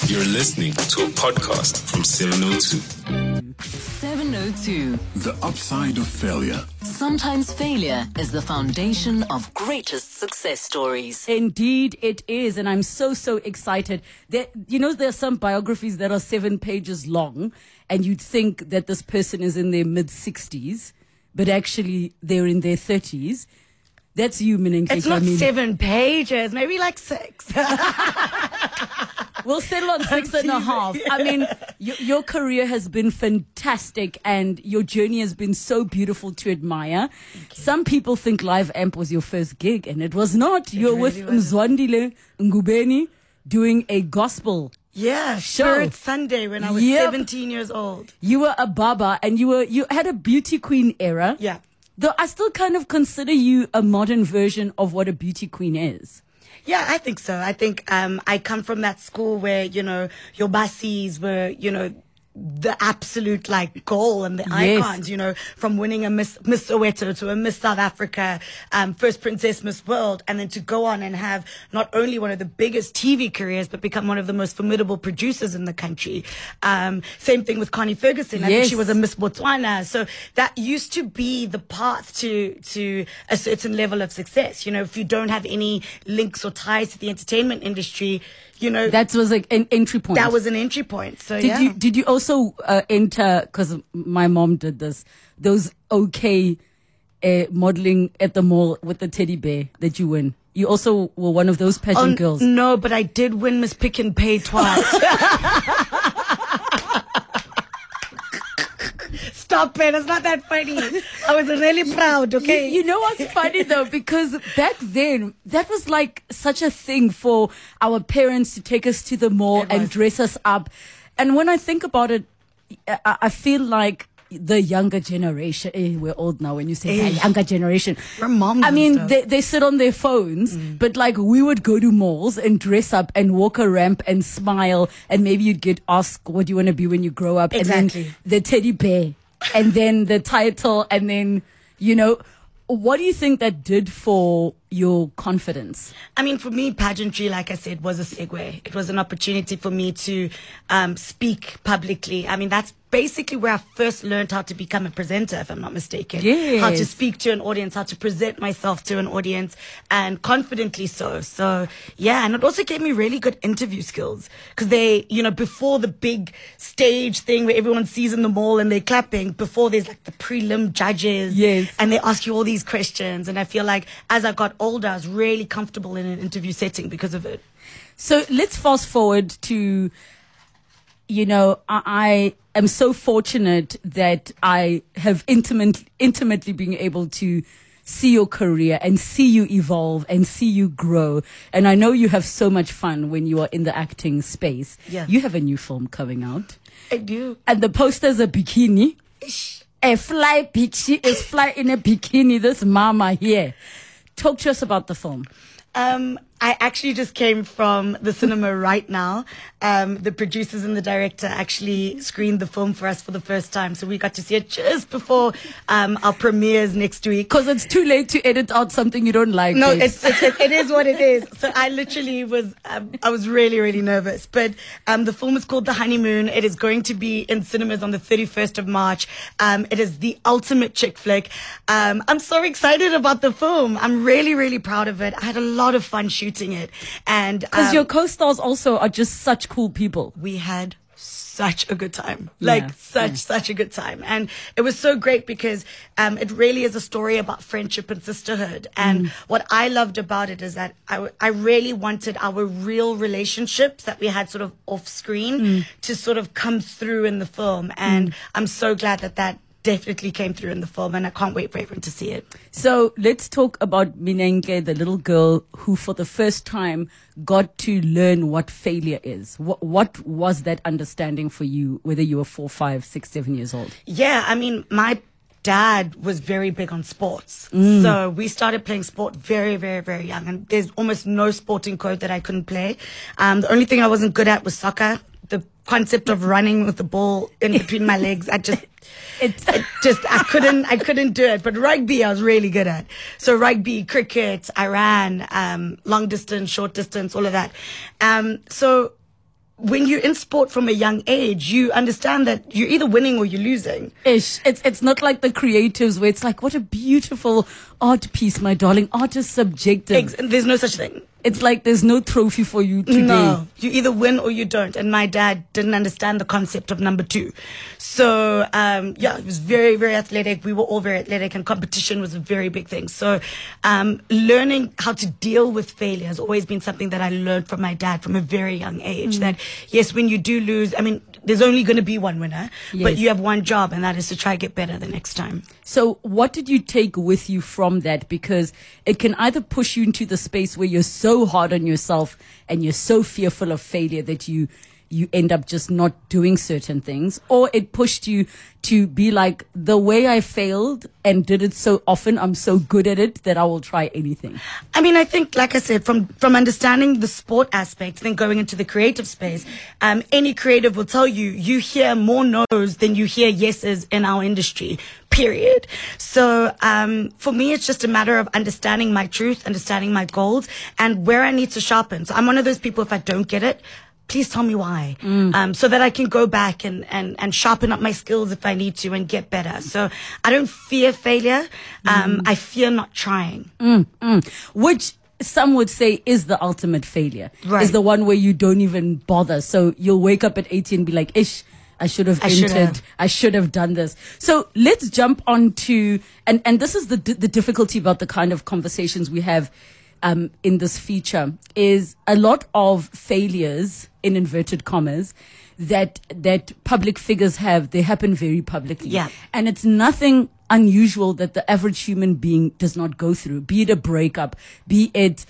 You're listening to a podcast from 702. 702. The upside of failure. Sometimes failure is the foundation of greatest success stories. Indeed, it is. And I'm so excited. There are some biographies that are 7 pages long, and you'd think that this person is in their mid-60s, but actually they're in their 30s. That's you, Minenke. It's not 7 pages, maybe like 6. We'll settle on 6.5. I mean, your career has been fantastic and your journey has been so beautiful to admire. Some people think Live Amp was your first gig, and it was not. You're really with Mzwandile Ngubeni doing a gospel show. Spirit Sunday when I was 17 years old. You were a baba and you had a beauty queen era. Yeah. Though I still kind of consider you a modern version of what a beauty queen is. Yeah, I think so. I think I come from that school where, your basis were, the absolute goal and the icons, from winning a Miss Soweto to a Miss South Africa, first Princess Miss World, and then to go on and have not only one of the biggest TV careers, but become one of the most formidable producers in the country. Same thing with Connie Ferguson. I think she was a Miss Botswana. So that used to be the path to a certain level of success. If you don't have any links or ties to the entertainment industry, that was like an entry point. That was an entry point. So did you also enter, because my mom did this, those modeling at the mall with the teddy bear that you win? You also were one of those pageant girls. No, but I did win Miss Pick and Pay twice. Stop it. It's not that funny. I was really proud, okay? You know what's funny, though? Because back then, that was like such a thing for our parents to take us to the mall and dress us up. And when I think about it, I feel like the younger generation, we're old now when you say that, younger generation. We're moms. I mean, they sit on their phones, but we would go to malls and dress up and walk a ramp and smile, and maybe you'd get asked, what do you want to be when you grow up? Exactly. And then the teddy bear, and then the title, and then, what do you think that did for your confidence? I mean, for me, pageantry, like I said, was a segue. It was an opportunity for me to speak publicly. I mean, that's basically where I first learned how to become a presenter, if I'm not mistaken. Yes. How to speak to an audience, how to present myself to an audience, and confidently so. So, yeah, and it also gave me really good interview skills. Because they, before the big stage thing where everyone sees in the mall and they're clapping, before there's the prelim judges. Yes. And they ask you all these questions. And I feel like as I got older, I was really comfortable in an interview setting because of it. So let's fast forward to, I am so fortunate that I have intimately been able to see your career and see you evolve and see you grow. And I know you have so much fun when you are in the acting space. Yeah. You have a new film coming out. I do. And the poster's a bikini. A fly she is fly in a bikini, this mama here. Talk to us about the film. I actually just came from the cinema right now. The producers and the director actually screened the film for us for the first time. So we got to see it just before our premieres next week. Because it's too late to edit out something you don't like. No, it is what it is. So I literally was, I was really, really nervous. But the film is called The Honeymoon. It is going to be in cinemas on the 31st of March. It is the ultimate chick flick. I'm so excited about the film. I'm really, really proud of it. I had a lot of fun shooting it. And because your co-stars also are just such cool people. We had such a good time, such a good time. And it was so great because it really is a story about friendship and sisterhood. And what I loved about it is that I really wanted our real relationships that we had sort of off screen to sort of come through in the film. And I'm so glad that definitely came through in the film, and I can't wait for everyone to see it. So let's talk about Minenke, the little girl who for the first time got to learn what failure is. What was that understanding for you, whether you were 4, 5, 6, 7 years old? Yeah, I mean, my dad was very big on sports. So we started playing sport very, very, very young. And there's almost no sporting code that I couldn't play. The only thing I wasn't good at was soccer. The concept of running with the ball in between my legs, I couldn't do it. But rugby I was really good at. So rugby, cricket, I ran, long distance, short distance, all of that. So when you're in sport from a young age, you understand that you're either winning or you're losing. It's not like the creatives where it's like, what a beautiful art piece, my darling. Art is subjective. There's no such thing. It's like there's no trophy for you today. No, you either win or you don't. And my dad didn't understand the concept of number two. So, yeah, he was very, very athletic. We were all very athletic, and competition was a very big thing. So, learning how to deal with failure has always been something that I learned from my dad from a very young age. That, yes, when you do lose, I mean, there's only going to be one winner, but you have one job, and that is to try to get better the next time. So what did you take with you from that? Because it can either push you into the space where you're so hard on yourself and you're so fearful of failure that you end up just not doing certain things, or it pushed you to be like, the way I failed and did it so often, I'm so good at it that I will try anything. I mean, I think, like I said, from understanding the sport aspect, then going into the creative space, any creative will tell you, you hear more no's than you hear yeses in our industry, period. So, for me, it's just a matter of understanding my truth, understanding my goals, and where I need to sharpen. So I'm one of those people, if I don't get it, please tell me why, so that I can go back and sharpen up my skills if I need to and get better. So I don't fear failure. I fear not trying. Which some would say is the ultimate failure. Right. Is the one where you don't even bother. So you'll wake up at 80 and be like, ish, I should have entered. I should have done this. So let's jump on to, and this is the difficulty about the kind of conversations we have in this feature, is a lot of failures, in inverted commas, that public figures have, they happen very publicly. Yeah. And it's nothing unusual that the average human being does not go through, be it a breakup, be it,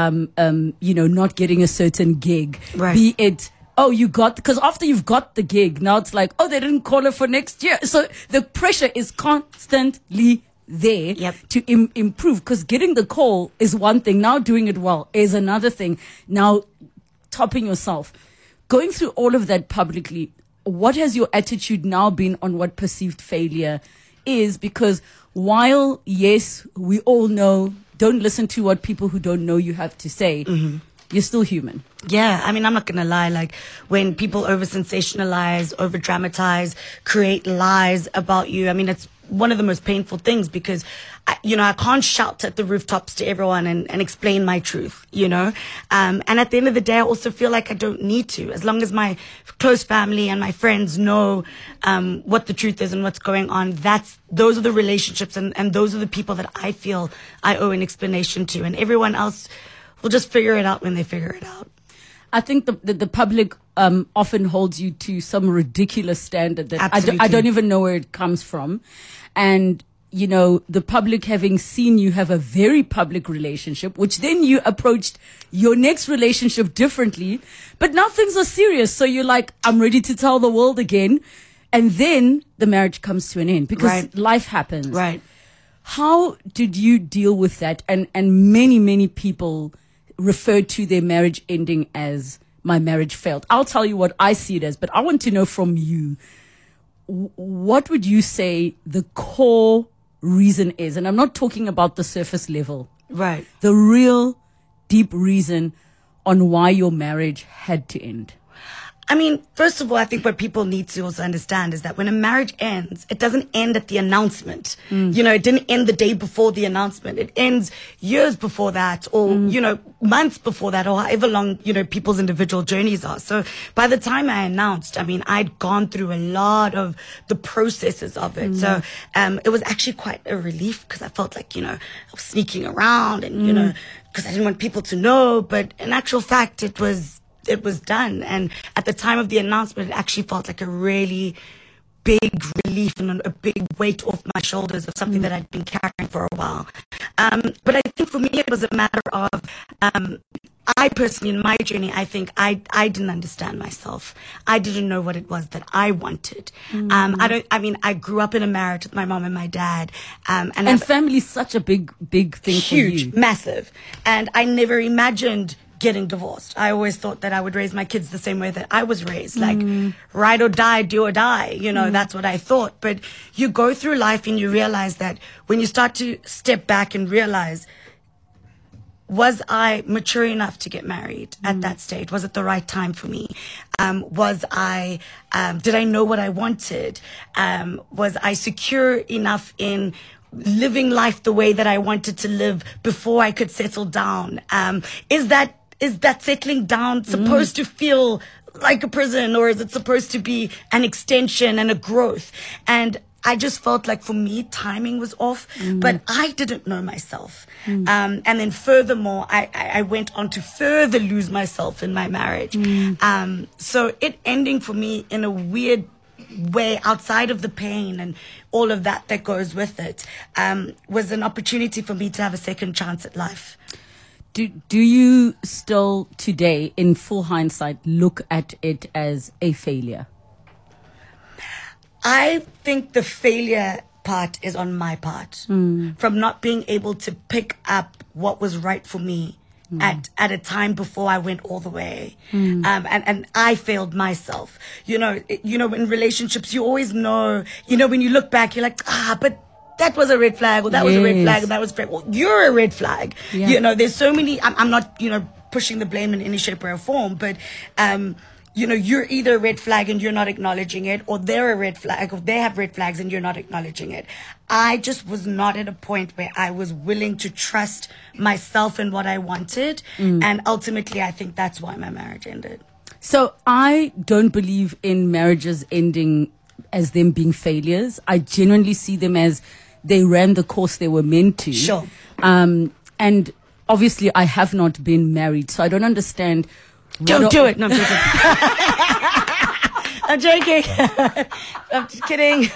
not getting a certain gig, right. Be it, because after you've got the gig, now it's like, they didn't call it for next year. So the pressure is constantly there to improve, because getting the call is one thing. Now doing it well is another thing. Now topping yourself, going through all of that publicly, what has your attitude now been on what perceived failure is? Because while, yes, we all know, don't listen to what people who don't know you have to say, you're still human. Yeah, I mean, I'm not going to lie. Like, when people over-sensationalize, over-dramatize, create lies about you, I mean, it's one of the most painful things, because I can't shout at the rooftops to everyone and explain my truth, and at the end of the day, I also feel like I don't need to, as long as my close family and my friends know what the truth is and what's going on. Those are the relationships and those are the people that I feel I owe an explanation to, and everyone else will just figure it out when they figure it out. I think the public often holds you to some ridiculous standard that I don't even know where it comes from. And, the public, having seen you have a very public relationship, which then you approached your next relationship differently. But now things are serious. So you're like, I'm ready to tell the world again. And then the marriage comes to an end because life happens. Right. How did you deal with that? And many, many people refer to their marriage ending as, my marriage failed. I'll tell you what I see it as, but I want to know from you, what would you say the core reason is? And I'm not talking about the surface level. Right. The real deep reason on why your marriage had to end. I mean, first of all, I think what people need to also understand is that when a marriage ends, it doesn't end at the announcement. It didn't end the day before the announcement. It ends years before that, or, months before that, or however long, people's individual journeys are. So by the time I announced, I mean, I'd gone through a lot of the processes of it. So, it was actually quite a relief, because I felt like, I was sneaking around and, because I didn't want people to know. But in actual fact, it was done. And at the time of the announcement, it actually felt like a really big relief and a big weight off my shoulders of something that I'd been carrying for a while. But I think for me, it was a matter of, I personally, in my journey, I think I didn't understand myself. I didn't know what it was that I wanted. I grew up in a marriage with my mom and my dad. And family's such a big thing for you. Huge, massive. And I never imagined getting divorced. I always thought that I would raise my kids the same way that I was raised, like ride or die, do or die. That's what I thought. But you go through life and you realize that when you start to step back and realize was I mature enough to get married at that stage? Was it the right time for me? Did I know what I wanted? Was I secure enough in living life the way that I wanted to live before I could settle down? Is that settling down supposed to feel like a prison, or is it supposed to be an extension and a growth? And I just felt like for me, timing was off, but I didn't know myself. And then furthermore, I went on to further lose myself in my marriage. So it ending for me in a weird way, outside of the pain and all of that goes with it, was an opportunity for me to have a second chance at life. Do you still today, in full hindsight, look at it as a failure? I think the failure part is on my part, from not being able to pick up what was right for me at a time before I went all the way. And I failed myself. You know, in relationships, you always know, when you look back, you're like, but that was a red flag, or that was a red flag, and that was a red. Well, you're a red flag. Yeah. There's so many, I'm not, pushing the blame in any shape or form, but, you're either a red flag and you're not acknowledging it, or they're a red flag, or they have red flags and you're not acknowledging it. I just was not at a point where I was willing to trust myself and what I wanted. And ultimately, I think that's why my marriage ended. So I don't believe in marriages ending as them being failures. I genuinely see them as they ran the course they were meant to. Sure. And obviously, I have not been married, so I don't understand. Don't do it. No, I'm joking. I'm joking. I'm just kidding.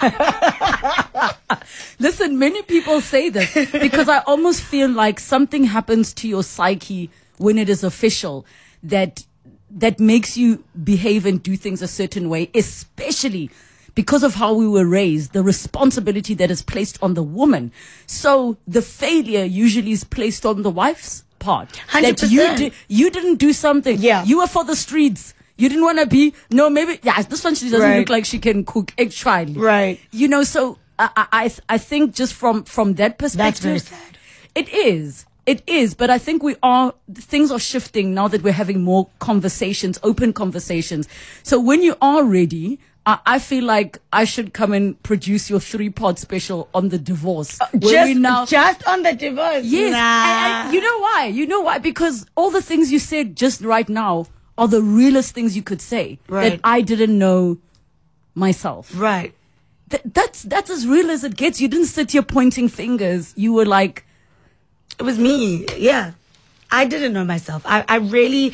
Listen, many people say this because I almost feel like something happens to your psyche when it is official that makes you behave and do things a certain way, especially because of how we were raised, the responsibility that is placed on the woman. So the failure usually is placed on the wife's part. 100%. That you didn't do something. Yeah. You were for the streets. You didn't want to be, this one, she doesn't look like she can cook actually. Right. So I think just from that perspective. That's very sad. It is, but I think things are shifting now that we're having more conversations, open conversations. So when you are ready, I feel like I should come and produce your 3-part special on the divorce. Just on the divorce? Yes. Nah. You know why? You know why? Because all the things you said just right now are the realest things you could say that I didn't know myself. Right. That's as real as it gets. You didn't sit here pointing fingers. You were like, it was me. Yeah. I didn't know myself. I really,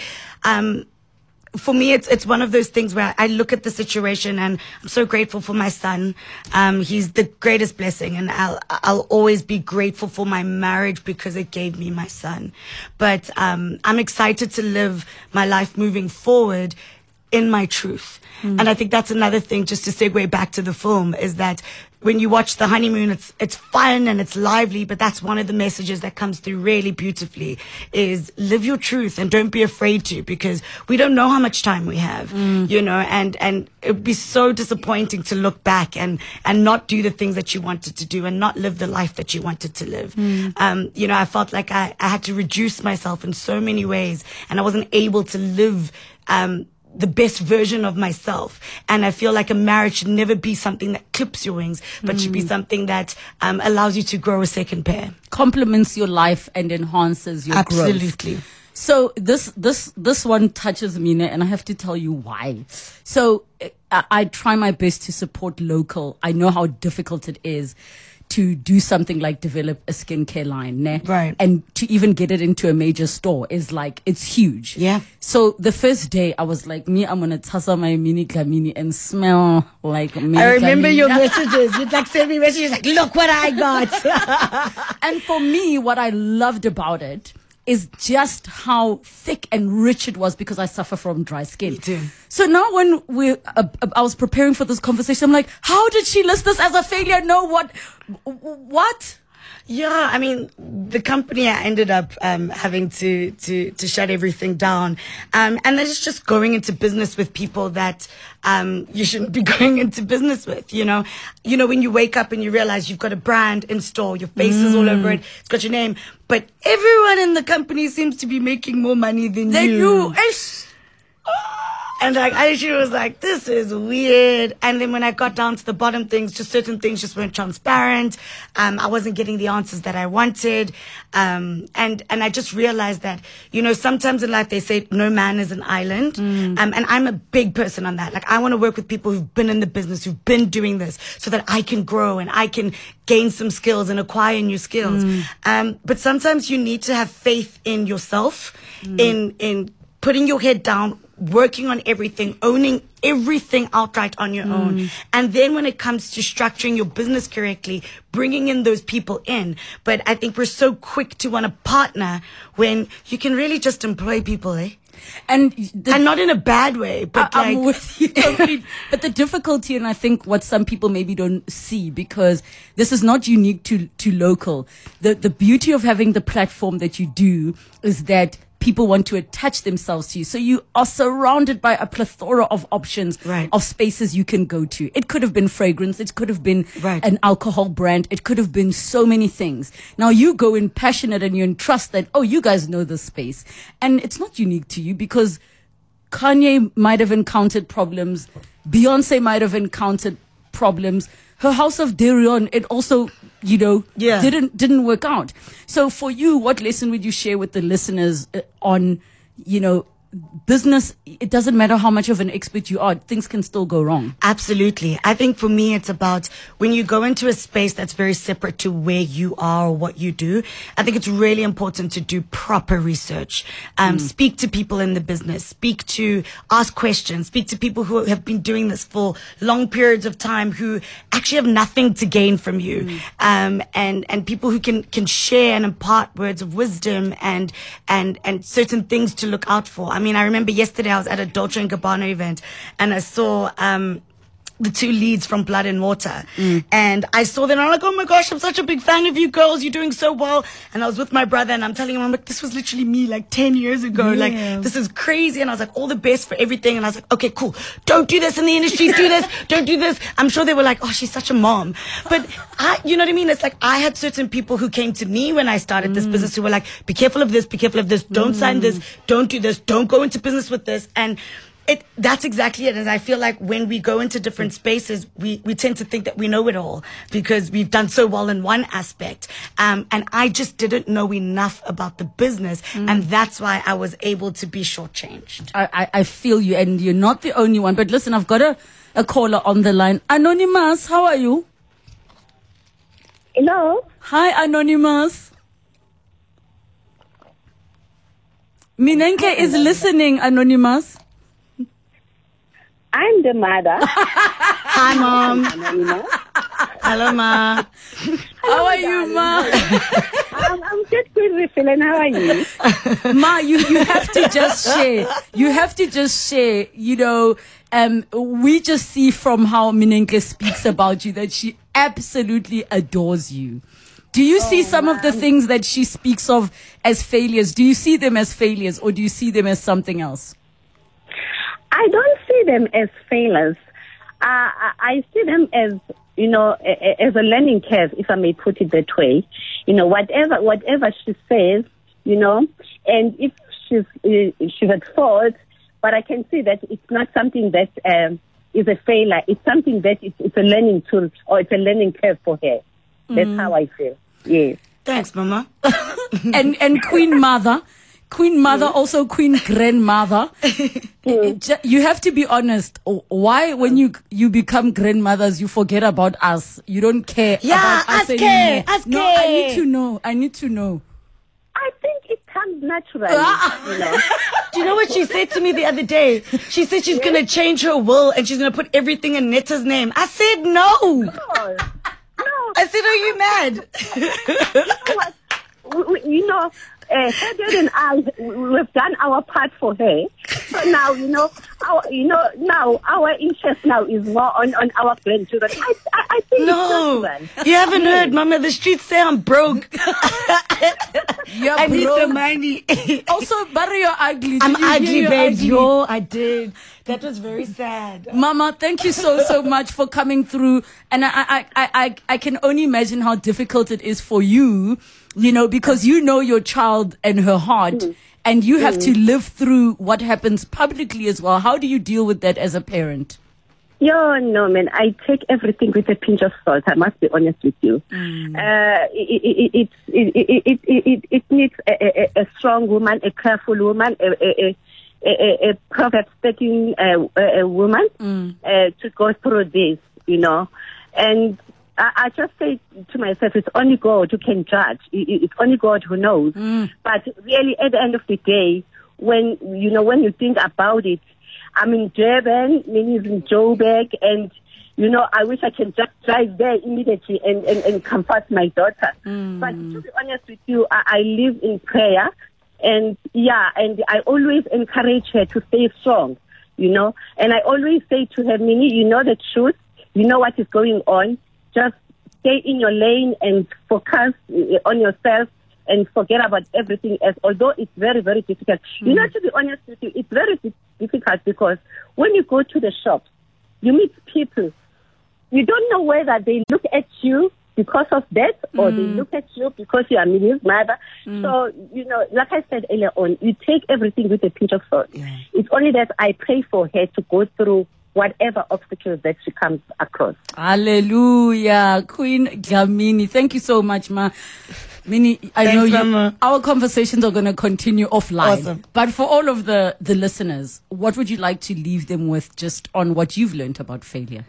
for me, it's one of those things where I look at the situation, and I'm so grateful for my son. He's the greatest blessing, and I'll always be grateful for my marriage because it gave me my son. But I'm excited to live my life moving forward in my truth. And I think that's another thing, just to segue back to the film, is that when you watch The Honeymoon, it's fun and it's lively, but that's one of the messages that comes through really beautifully, is live your truth and don't be afraid to, because we don't know how much time we have, and it would be so disappointing to look back and not do the things that you wanted to do and not live the life that you wanted to live. I felt like I had to reduce myself in so many ways, and I wasn't able to live, the best version of myself. And I feel like a marriage should never be something that clips your wings, but should be something that allows you to grow a second pair. Complements your life and enhances your growth. Absolutely. So this one touches me, and I have to tell you why. So I try my best to support local. I know how difficult it is to do something like develop a skincare line, ne? Right. And to even get it into a major store is like, it's huge. Yeah. So the first day I was like, I'm going to tussle my mini Glamini and smell like mini I remember Glamini. your messages. You'd like send me messages like, look what I got. And for me, what I loved about it is just how thick and rich it was, because I suffer from dry skin. Me too. So now when I was preparing for this conversation, I'm like, how did she list this as a failure? No, what? Yeah, I mean, the company I ended up having to shut everything down, and then it's just going into business with people that you shouldn't be going into business with. You know, when you wake up and you realize you've got a brand in store, your face is all over it, it's got your name, but everyone in the company seems to be making more money than you. And like, I was like, this is weird. And then when I got down to the bottom things, just certain things just weren't transparent. I wasn't getting the answers that I wanted. And I just realized that, sometimes in life they say no man is an island. And I'm a big person on that. Like, I want to work with people who've been in the business, who've been doing this, so that I can grow and I can gain some skills and acquire new skills. But sometimes you need to have faith in yourself, in putting your head down, working on everything, owning everything outright on your own. And then when it comes to structuring your business correctly, bringing in those people in. But I think we're so quick to want to partner when you can really just employ people, eh? And not in a bad way, but I'm with you completely. But the difficulty, and I think what some people maybe don't see, because this is not unique to local. The beauty of having the platform that you do is that people want to attach themselves to you. So you are surrounded by a plethora of options, of spaces you can go to. It could have been fragrance. It could have been an alcohol brand. It could have been so many things. Now you go in passionate and you entrust that, you guys know this space. And it's not unique to you, because Kanye might have encountered problems. Beyonce might have encountered problems. Her House of Darion, it also, didn't work out. So for you, what lesson would you share with the listeners on, business? It doesn't matter how much of an expert you are, things can still go wrong. Absolutely. I think for me, it's about when you go into a space that's very separate to where you are or what you do, I think it's really important to do proper research. Speak to people in the business, ask questions, speak to people who have been doing this for long periods of time, who actually have nothing to gain from you. And people who can share and impart words of wisdom and certain things to look out for. I mean, I remember yesterday I was at a Dolce & Gabbana event and I saw the two leads from Blood and Water. And I saw them and I'm like, oh my gosh, I'm such a big fan of you girls. You're doing so well. And I was with my brother and I'm telling him, I'm like, this was literally me like 10 years ago. Yeah. Like, this is crazy. And I was like, all the best for everything. And I was like, okay, cool. Don't do this in the industry. Do this. Don't do this. I'm sure they were like, oh, she's such a mom. But you know what I mean? It's like, I had certain people who came to me when I started this business who were like, be careful of this, be careful of this. Don't sign this. Don't do this. Don't go into business with this. And that's exactly it. And I feel like when we go into different spaces, we tend to think that we know it all because we've done so well in one aspect. And I just didn't know enough about the business. And that's why I was able to be shortchanged. I feel you, and you're not the only one. But listen, I've got a caller on the line. Anonymous, how are you? Hello. Hi, Anonymous. Minenke is listening, Anonymous. I'm the mother. Hi, Mom. Hello, Ma. How are you, Ma? I'm just good, feeling. How are you? Ma, you have to just share. You have to just share. We just see from how Minenke speaks about you that she absolutely adores you. Do you see some of the things that she speaks of as failures? Do you see them as failures, or do you see them as something else? I don't see them as failures. I see them as, as a learning curve, if I may put it that way. Whatever she says, and if she's at fault, but I can see that it's not something that is a failure. It's something that it's a learning tool, or it's a learning curve for her. That's how I feel. Yes. Thanks, Mama. and Queen Mother, also Queen Grandmother. You have to be honest. Why, when you become grandmothers, you forget about us? You don't care about us anymore. No, I need to know. I think it comes naturally. Do you know what she said to me the other day? She said she's going to change her will and she's going to put everything in Netta's name. I said no. No. I said, are you mad? You know what? Hedwig and I, we've done our part for her. So now, now our interest now is more on our grandchildren. I think no, you haven't heard, Mama. The streets say I'm broke. I need the money. Also, Barry, you're ugly. I'm ugly, babe. Yo, I did. That was very sad. Mama, thank you so much for coming through. And I can only imagine how difficult it is for you, because you know your child and her heart, and you have to live through what happens publicly as well. How do you deal with that as a parent? No, man. I take everything with a pinch of salt. I must be honest with you. It needs a strong woman, a careful woman, a Proverbs 13 woman to go through this, And I just say to myself, it's only God who can judge. It's only God who knows. But really, at the end of the day, when you think about it, I'm in Durban, Minnie is in Joburg, and I wish I can just drive there immediately and comfort my daughter. But to be honest with you, I live in prayer, and I always encourage her to stay strong, and I always say to her, Minnie, you know the truth, you know what is going on, just stay in your lane and focus on yourself and forget about everything else, although it's very, very difficult. To be honest with you, it's very difficult because when you go to the shops, you meet people. You don't know whether they look at you because of that or they look at you because you are Minnie's mother. So, like I said earlier on, you take everything with a pinch of salt. Yeah. It's only that I pray for her to go through whatever obstacles that she comes across. Hallelujah. Queen Dlamini, thank you so much, Ma. Minnie, I know our conversations are going to continue offline. Awesome. But for all of the listeners, what would you like to leave them with just on what you've learned about failure?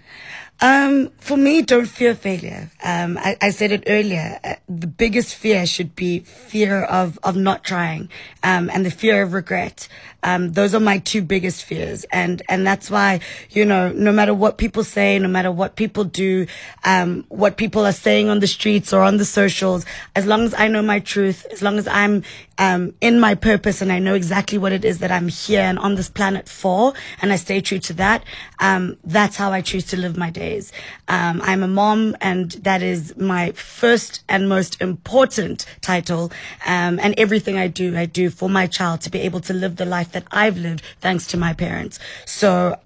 For me, don't fear failure. I said it earlier. The biggest fear should be fear of not trying, and the fear of regret. Those are my two biggest fears. And that's why, no matter what people say, no matter what people do, what people are saying on the streets or on the socials, as long as I know my truth, as long as I'm in my purpose and I know exactly what it is that I'm here and on this planet for, and I stay true to that, that's how I choose to live my days. I'm a mom, and that is my first and most important title, and everything I do for my child to be able to live the life that I've lived thanks to my parents. So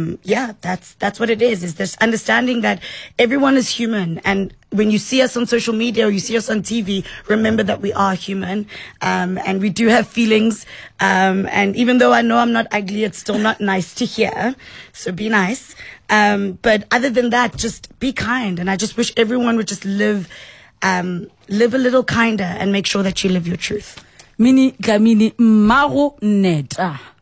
that's what it is this understanding that everyone is human, and when you see us on social media or you see us on TV, remember that we are human, and we do have feelings. And even though I know I'm not ugly, it's still not nice to hear. So be nice. But other than that, just be kind. And I just wish everyone would just live a little kinder and make sure that you live your truth. Minnie Dlamini Maro Neta.